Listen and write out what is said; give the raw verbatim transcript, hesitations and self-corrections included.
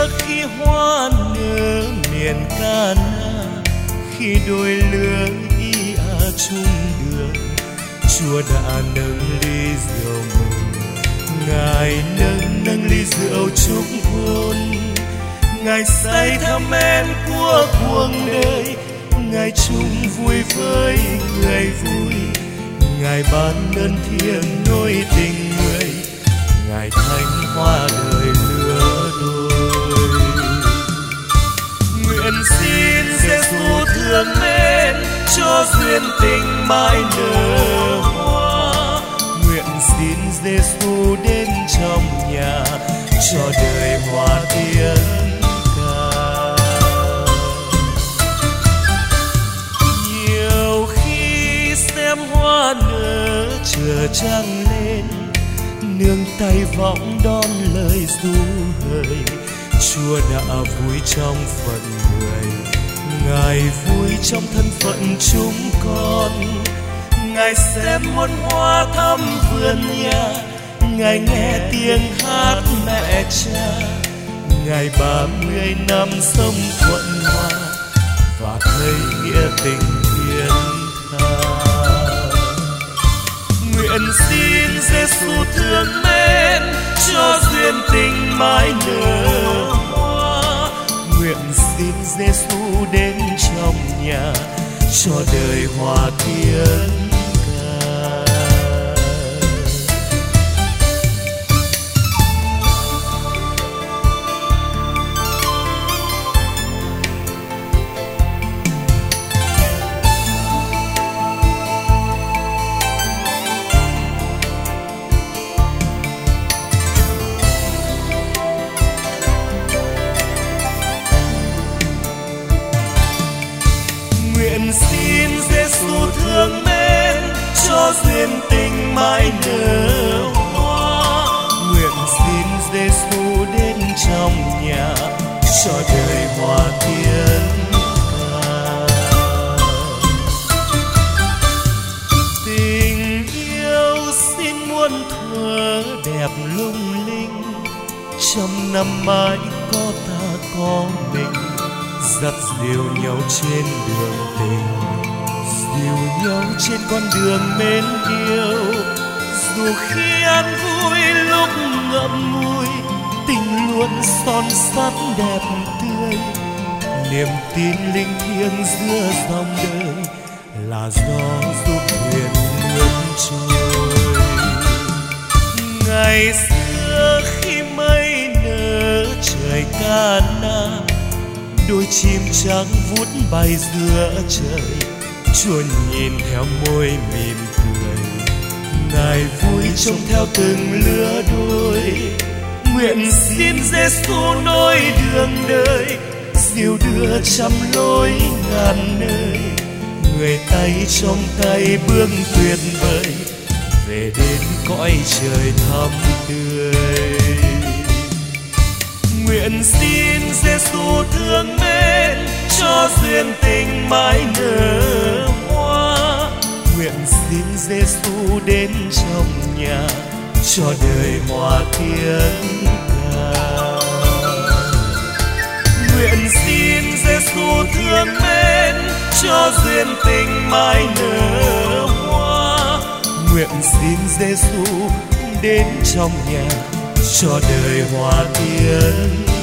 xưa khi hoa nở miền Cana, khi đôi lứa ý à chung đường, Chúa đã nâng ly rượu mừng, Ngài nâng nâng ly rượu chúc hôn. Ngài say thăm em của cuộc đời, Ngài chung vui với người vui, Ngài ban ơn thiêng nối tình người, Ngài thánh hoa đời lứa đôi. Nguyện xin Giêsu thương mến cho duyên tình mãi nở hoa, nguyện xin Giêsu đến trong nhà cho đời hòa tiếng ca. Nhiều khi xem hoa nở chờ trăng lên, nương tay vọng đón lời ru hời, Chúa đã vui trong phận người, Ngài vui trong thân phận chúng con. Ngài xem muôn hoa thăm vườn nhà, Ngài nghe tiếng hát mẹ cha, Ngài ba mươi năm sống thuận hòa và thấy nghĩa tình thiên tha. Nguyện xin Giêsu thương mến cho duyên tình mãi nở hoa, nguyện xin Giêsu đến trong nhà cho đời hòa tiếng ca. Nguyện xin Giêsu thương mến cho duyên tình mãi nở hoa, nguyện xin Giêsu đến trong nhà cho đời hòa tiếng ca. Tình yêu xin muôn thuở đẹp lung linh, trăm năm mãi có ta có mình, dắt dìu nhau trên đường tình, dìu nhau trên con đường mến yêu. Dù khi an vui lúc ngậm ngùi, tình luôn son sắt đẹp tươi, niềm tin linh thiêng giữa dòng đời là gió giúp thuyền ngược trôi. Ngày xưa khi mây nở trời Cana, đôi chim trắng vút bay giữa trời, Chúa nhìn theo môi mỉm cười, Ngài vui trông theo từng lứa đôi. Nguyện xin Giêsu nối đường đời, dìu đưa trăm lối ngàn nơi, người tay trong tay bước tuyệt vời, về đến cõi trời thắm tươi. Nguyện xin Giêsu thương mến cho duyên tình mãi nở hoa, nguyện xin Giêsu đến trong nhà cho đời hòa tiếng ca. Nguyện xin Giêsu thương mến cho duyên tình mãi nở hoa, nguyện xin Giêsu đến trong nhà cho đời hòa tiếng